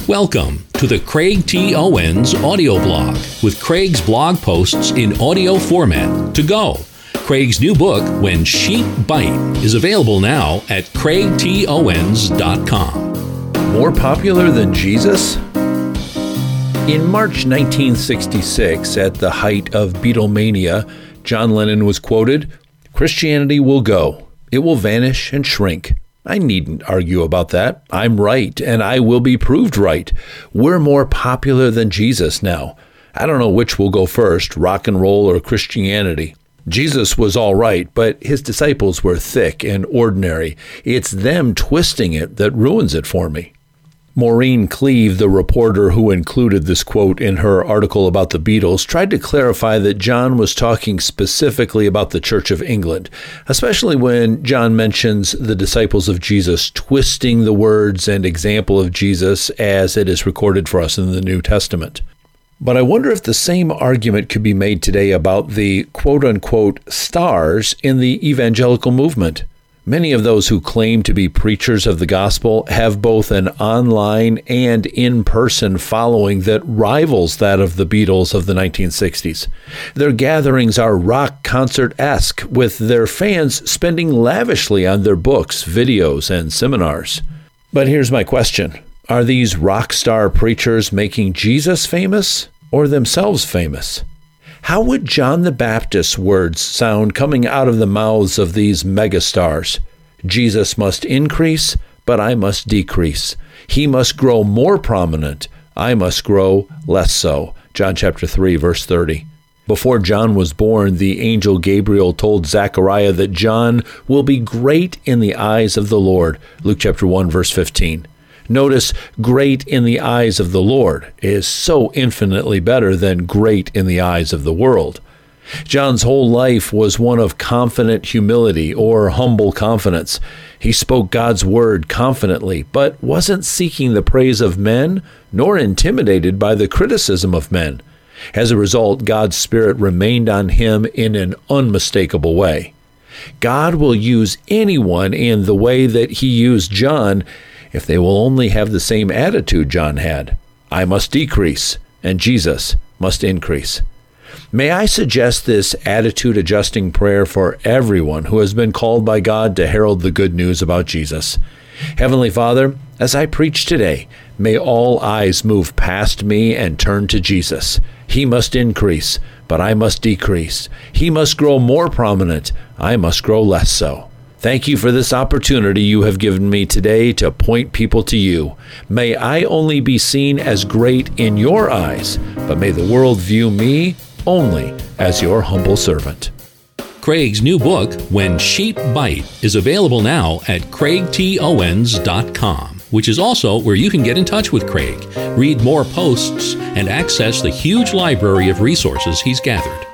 Welcome to the Craig T. Owens audio blog with Craig's blog posts in audio format to go. Craig's new book, When Sheep Bite, is available now at craigtowens.com. More popular than Jesus? In March 1966, at the height of Beatlemania, John Lennon was quoted, "Christianity will go. It will vanish and shrink. I needn't argue about that. I'm right, and I will be proved right. We're more popular than Jesus now. I don't know which will go first, rock and roll or Christianity. Jesus was all right, but his disciples were thick and ordinary. It's them twisting it that ruins it for me." Maureen Cleave, the reporter who included this quote in her article about the Beatles, tried to clarify that John was talking specifically about the Church of England, especially when John mentions the disciples of Jesus twisting the words and example of Jesus as it is recorded for us in the New Testament. But I wonder if the same argument could be made today about the quote-unquote stars in the evangelical movement. Many of those who claim to be preachers of the gospel have both an online and in-person following that rivals that of the Beatles of the 1960s. Their gatherings are rock concert-esque, with their fans spending lavishly on their books, videos, and seminars. But here's my question. Are these rock star preachers making Jesus famous or themselves famous? How would John the Baptist's words sound coming out of the mouths of these megastars? Jesus must increase, but I must decrease. He must grow more prominent. I must grow less so. John chapter 3, verse 30. Before John was born, the angel Gabriel told Zechariah that John will be great in the eyes of the Lord. Luke chapter 1, verse 15. Notice, great in the eyes of the Lord is so infinitely better than great in the eyes of the world. John's whole life was one of confident humility or humble confidence. He spoke God's word confidently, but wasn't seeking the praise of men, nor intimidated by the criticism of men. As a result, God's Spirit remained on him in an unmistakable way. God will use anyone in the way that he used John if they will only have the same attitude John had. I must decrease, and Jesus must increase. May I suggest this attitude-adjusting prayer for everyone who has been called by God to herald the good news about Jesus. Heavenly Father, as I preach today, may all eyes move past me and turn to Jesus. He must increase, but I must decrease. He must grow more prominent. I must grow less so. Thank you for this opportunity you have given me today to point people to you. May I only be seen as great in your eyes, but may the world view me only as your humble servant. Craig's new book, When Sheep Bite, is available now at craigtowens.com, which is also where you can get in touch with Craig, read more posts, and access the huge library of resources he's gathered.